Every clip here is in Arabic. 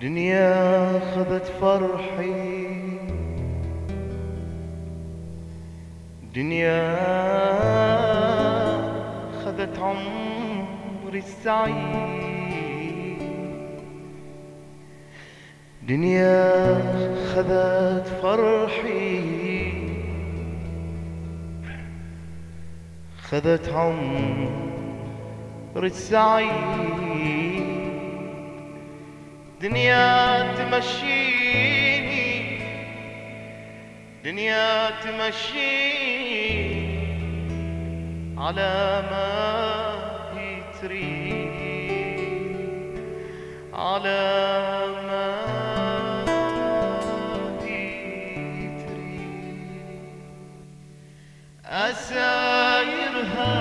دنيا خذت فرحي، دنيا خذت عمري السعيد، دنيا خذت فرحي، خذت عمري السعيد، دنيا تمشيني، دنيا تمشيني على ما هي تريد، على ما هي تريد. أسايرها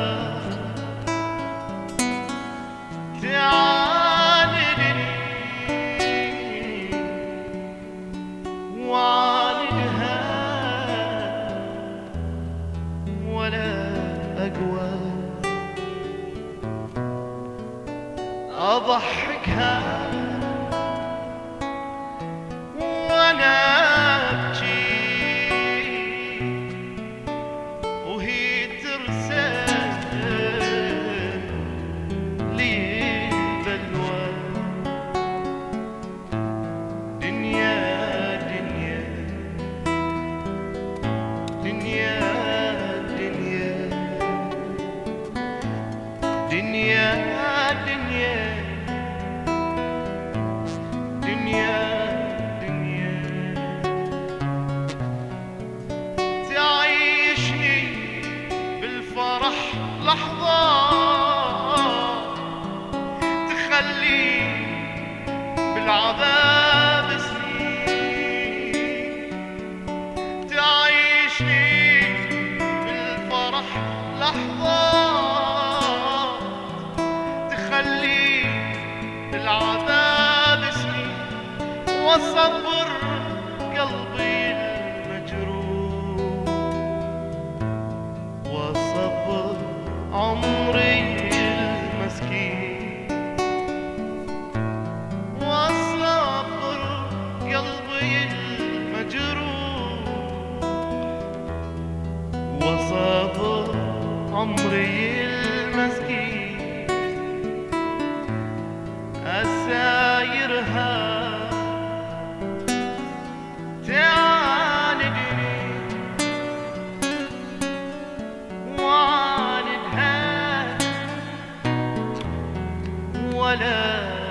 تعاندني وعالجها ولا أقوى، أضحكها وأنا أبكي وهي ترسل لي بلوى. دنيا دنيا دنيا دنيا دنيا دنيا دنيا تعيشني بالفرح لحظة، تخلي بالعذاب سنين، تعيشني بالفرح لحظة، تخلي بالعذاب سنين، وصبر قلبي المجروح، وصبر عمري المسكين، وصبر قلبي المجروح، وصبر عمري المسكين. أسايرها تعاندني وعاندها ولا